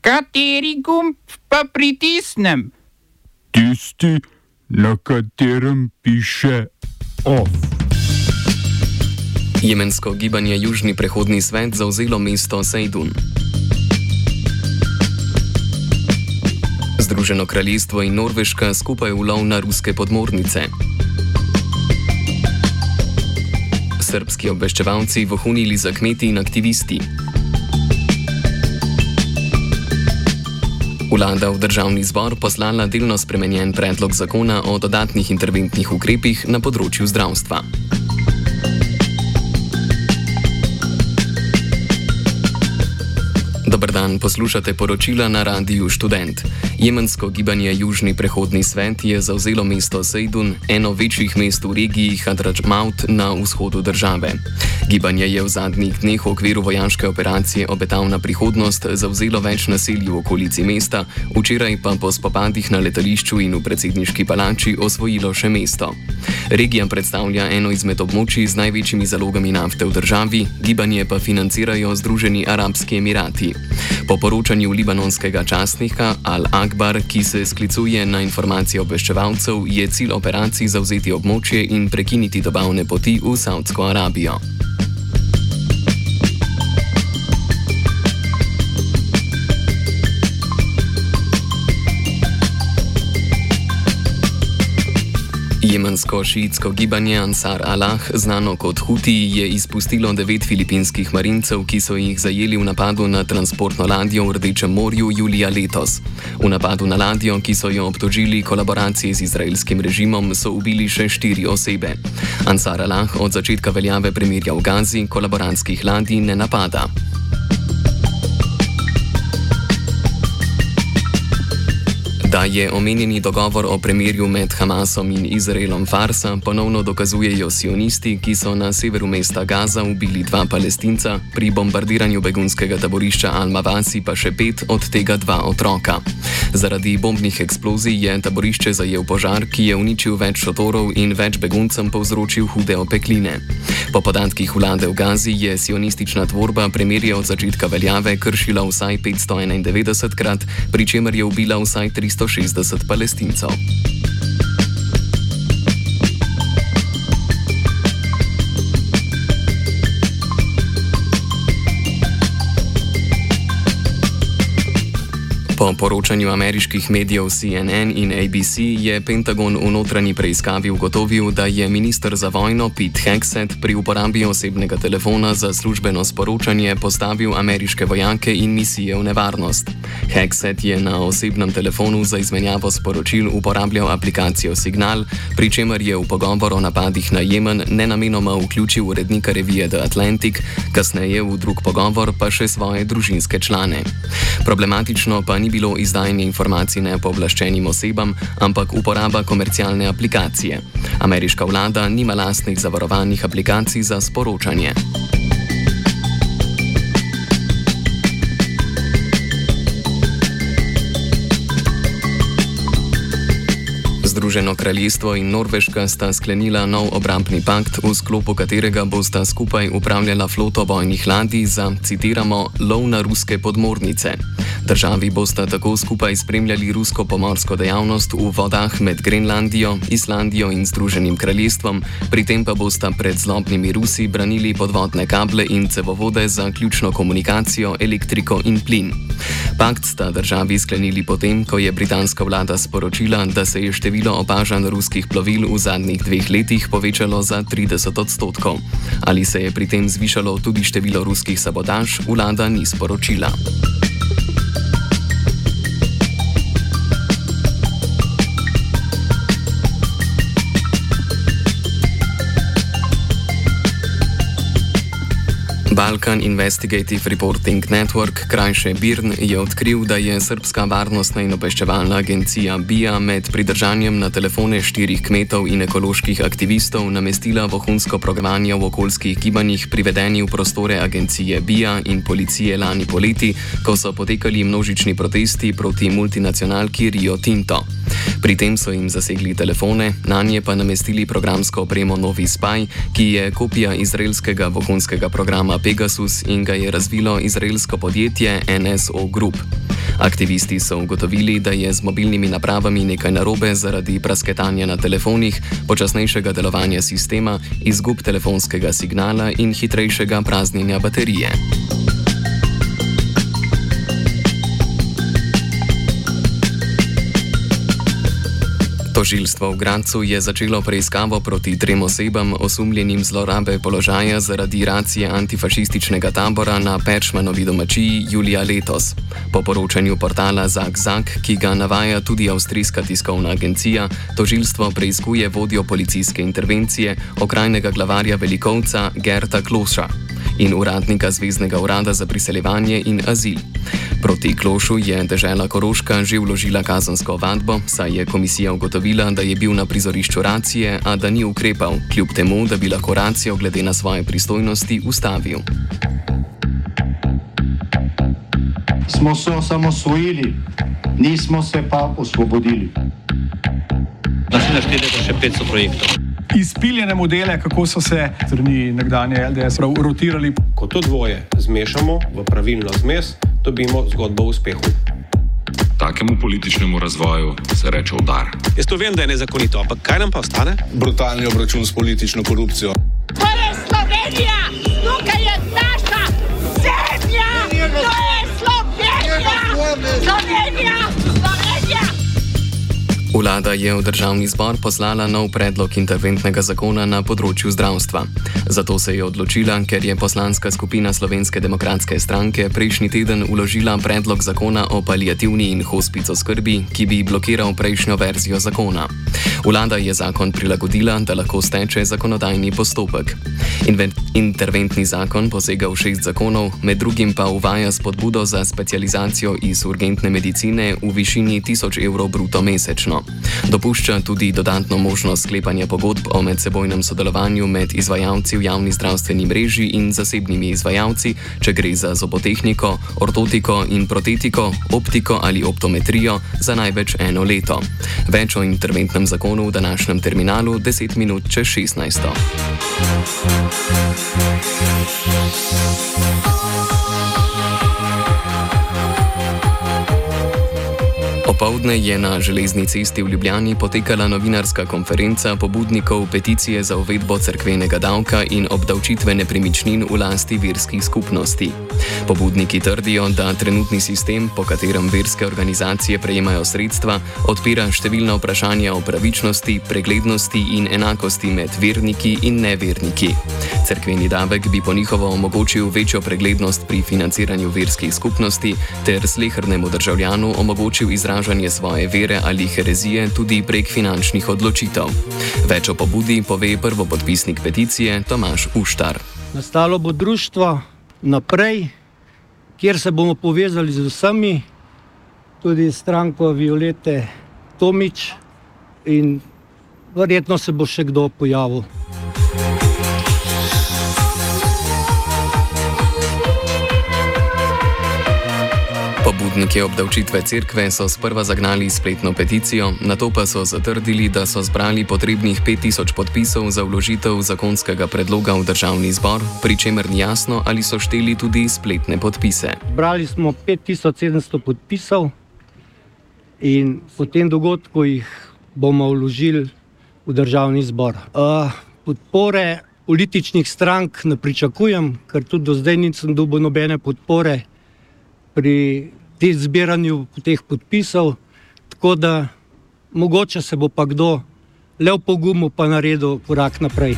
Kateri gumb pa pritisnem? Tisti, na katerem piše OF. Jemensko gibanje Južni prehodni svet zavzelo mesto Sejdun. Združeno kraljestvo in Norveška skupaj ulov na ruske podmornice. Srbski obveščevalci vohunili za kmeti in aktivisti. Vlada v državni zbor poslala delno spremenjen predlog zakona o dodatnih interventnih ukrepih na področju zdravstva. Dober dan, poslušate poročila na Radiu Študent. Jemensko gibanje Južni prehodni svet je zavzelo mesto Sejdun, eno večjih mest v regiji Hadradžmaut na vzhodu države. Gibanje je v zadnjih dneh v okviru vojaške operacije Obetavna prihodnost zavzelo več naselij v okolici mesta, včeraj pa po spopadih na letališču in v predsedniški palači osvojilo še mesto. Regija predstavlja eno izmed območij z največjimi zalogami nafte v državi, gibanje pa financirajo Združeni arabski emirati. Po poročanju libanonskega časnika Al-Akbar, ki se sklicuje na informacije obveščevalcev, je cilj operacij zavzeti območje in prekiniti dobavne poti v Saudsko Arabijo. Jemensko šiitsko gibanje Ansar Allah, znano kot Hutiji, je izpustilo 9 filipinskih marincev, ki so jih zajeli v napadu na transportno ladjo v Rdečem morju julija letos. V napadu na ladjo, ki so jo obtožili kolaboracije z izraelskim režimom, so ubili še 4 osebe. Ansar Allah od začetka veljave premirja v Gazi kolaborantskih ladij ne napada. Da je omenjeni dogovor o premirju med Hamasom in Izraelom farsa, ponovno dokazujejo sionisti, ki so na severu mesta Gaza ubili 2 Palestinca, pri bombardiranju begunskega taborišča Al-Mawasi pa še 5, od tega 2 otroka. Zaradi bombnih eksplozij je taborišče zajel požar, ki je uničil več šotorov in več beguncem povzročil hude opekline. Po podatkih vlade v Gazi je sionistična tvorba premirje od začetka veljave kršila vsaj 591-krat, pri čemer je ubila vsaj 360 Palestincev. Po poročanju ameriških medijev CNN in ABC je Pentagon v notranji preiskavi ugotovil, da je minister za vojno Pete Hegseth pri uporabi osebnega telefona za službeno sporočanje postavil ameriške vojake in misije v nevarnost. Hegseth je na osebnem telefonu za izmenjavo sporočil uporabljal aplikacijo Signal, pri čemer je v pogovor o napadih na Jemen nenamenoma vključil urednika revije The Atlantic, kasneje v drug pogovor pa še svoje družinske člane. Problematično pa ni bilo izdajanje informacij nepooblaščenim osebam, ampak uporaba komercialne aplikacije. Ameriška vlada nima lastnih zavarovanih aplikacij za sporočanje. Združeno kraljestvo in Norveška sta sklenila nov obrambni pakt, v sklopu katerega bosta skupaj upravljala floto bojnih ladij za, citiramo, lov na ruske podmornice. Državi bosta tako skupaj spremljali rusko pomorsko dejavnost v vodah med Grenlandijo, Islandijo in Združenim kraljestvom, pri tem pa bosta pred zlobnimi Rusi branili podvodne kable in cevovode za ključno komunikacijo, elektriko in plin. Pakt sta državi sklenili potem, ko je britanska vlada sporočila, da se je število opažanj ruskih plovil v zadnjih 2 letih povečalo za 30%. Ali se je pri tem zvišalo tudi število ruskih sabotaž, vlada ni sporočila. Balkan Investigative Reporting Network, krajše BIRN, je odkril, da je srbska varnostna in obveščevalna agencija BIA med pridržanjem na telefone 4 kmetov in ekoloških aktivistov namestila vohunsko programanje v okoljskih gibanjih, privedeni v prostore agencije BIA in policije lani poleti, ko so potekali množični protesti proti multinacionalki Rio Tinto. Pri tem so jim zasegli telefone, nanje pa namestili programsko opremo Novi Spy, ki je kopija izraelskega vohunskega programa Pegasus in ga je razvilo izraelsko podjetje NSO Group. Aktivisti so ugotovili, da je z mobilnimi napravami nekaj narobe zaradi prasketanja na telefonih, počasnejšega delovanja sistema, izgub telefonskega signala in hitrejšega praznjenja baterije. Tožilstvo v Gradcu je začelo preiskavo proti 3 osebam osumljenim zlorabe položaja zaradi racije antifašističnega tabora na Peršmanovi domačiji julija letos. Po poročanju portala Zag, ki ga navaja tudi avstrijska tiskovna agencija, tožilstvo preiskuje vodjo policijske intervencije, okrajnega glavarja Velikovca Gerta Kloša in uradnika Zveznega urada za priseljevanje in azil. Proti Klošu je dežela Koroška že vložila kazensko ovadbo, saj je komisija ugotovila, da je bil na prizorišču racije, a da ni ukrepal, kljub temu, da bi lahko racijo glede na svoje pristojnosti ustavil. Smo se osamosvojili, nismo se pa osvobodili. Naslednje število še 500 projektov. Izpiljene modele, kako so se strani nekdanje LDS rotirali. Ko to dvoje zmešamo v pravilno zmes, dobimo zgodbo o uspehu. Takemu političnemu razvoju se reče udar. Jaz to vem, da je nezakonito, ampak kaj nam pa ostane? Brutalni obračun s politično korupcijo. To je Slovenija! Tukaj je naša zemlja! To je Slovenija! Slovenija! Slovenija! Vlada je v državni zbor poslala nov predlog interventnega zakona na področju zdravstva. Zato se je odločila, ker je poslanska skupina Slovenske demokratske stranke prejšnji teden vložila predlog zakona o paliativni in hospic oskrbi, ki bi blokiral prejšnjo verzijo zakona. Vlada je zakon prilagodila, da lahko steče zakonodajni postopek. Interventni zakon posega v 6 zakonov, med drugim pa uvaja spodbudo za specializacijo iz urgentne medicine v višini 1000 evrov bruto mesečno. Dopušča tudi dodatno možnost sklepanja pogodb o medsebojnem sodelovanju med izvajalci v javni zdravstveni mreži in zasebnimi izvajalci, če gre za zobotehniko, ortotiko in protetiko, optiko ali optometrijo za največ 1 leto. Več o interventnem zakonu v današnjem terminalu 10 minut čez 16. Opoldne je na železni cesti v Ljubljani potekala novinarska konferenca pobudnikov peticije za uvedbo cerkvenega davka in obdavčitve nepremičnin v lasti verskih skupnosti. Pobudniki trdijo, da trenutni sistem, po katerem verske organizacije prejemajo sredstva, odpira številna vprašanja o pravičnosti, preglednosti in enakosti med verniki in neverniki. Cerkveni davek bi po njihovo omogočil večjo preglednost pri financiranju verskih skupnosti ter slehernemu državljanu omogočil izražanje svoje vere ali herezije tudi prek finančnih odločitev. Več o pobudi pove prvopodpisnik peticije Tomaž Uštar. Nastalo bo društvo Naprej, kjer se bomo povezali z vsemi, tudi stranko Violete Tomić, in verjetno se bo še kdo pojavil. Pobudniki obdavčitve cerkve so sprva zagnali spletno peticijo, nato pa so zatrdili, da so zbrali potrebnih 5000 podpisov za vložitev zakonskega predloga v državni zbor, pri čemer ni jasno, ali so šteli tudi spletne podpise. Zbrali smo 5700 podpisov in po tem dogodku jih bomo vložili v državni zbor. Podpore političnih strank ne pričakujem, ker tudi do zdaj nisem dobil nobene podpore pri zbiranju teh podpisov, tako da mogoče se bo pa kdo le v pogumu pa naredil korak naprej.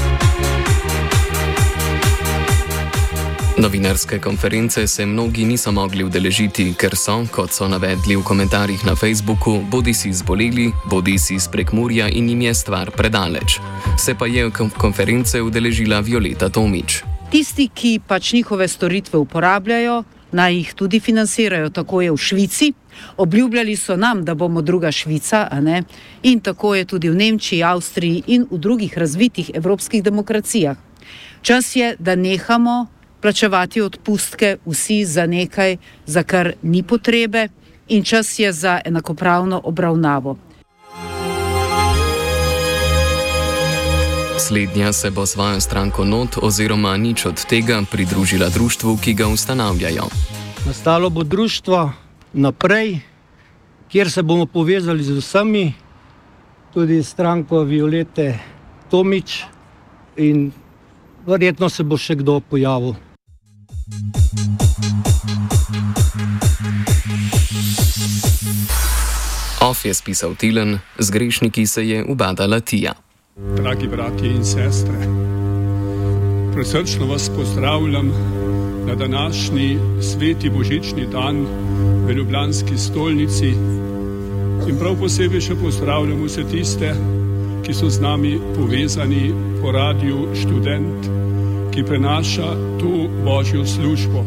Novinarske konference se mnogi niso mogli udeležiti, ker so, kot so navedli v komentarjih na Facebooku, bodisi zboleli, bodisi iz Prekmurja in jim je stvar predaleč. Se pa je konference udeležila Violeta Tomić. Tisti, ki pač njihove storitve uporabljajo, naj jih tudi financirajo. Tako je v Švici. Obljubljali so nam, da bomo druga Švica, a ne? In tako je tudi v Nemčiji, Avstriji in v drugih razvitih evropskih demokracijah. Čas je, da nehamo plačevati odpustke vsi za nekaj, za kar ni potrebe, in čas je za enakopravno obravnavo. Slednja se bo svojo stranko Not oziroma nič od tega pridružila društvu, ki ga ustanavljajo. Nastalo bo društvo naprej, kjer se bomo povezali z vsemi, tudi stranko Violete Tomić in verjetno se bo še kdo pojavil. Of je spisal Tilen, z grešniki se je ubadala Tija. Dragi bratje in sestre, prisrčno vas pozdravljam na današnji sveti božični dan v ljubljanski stolnici in prav posebej še pozdravljam vse tiste, ki so z nami povezani po Radiu Študent, ki prenaša to božjo službo.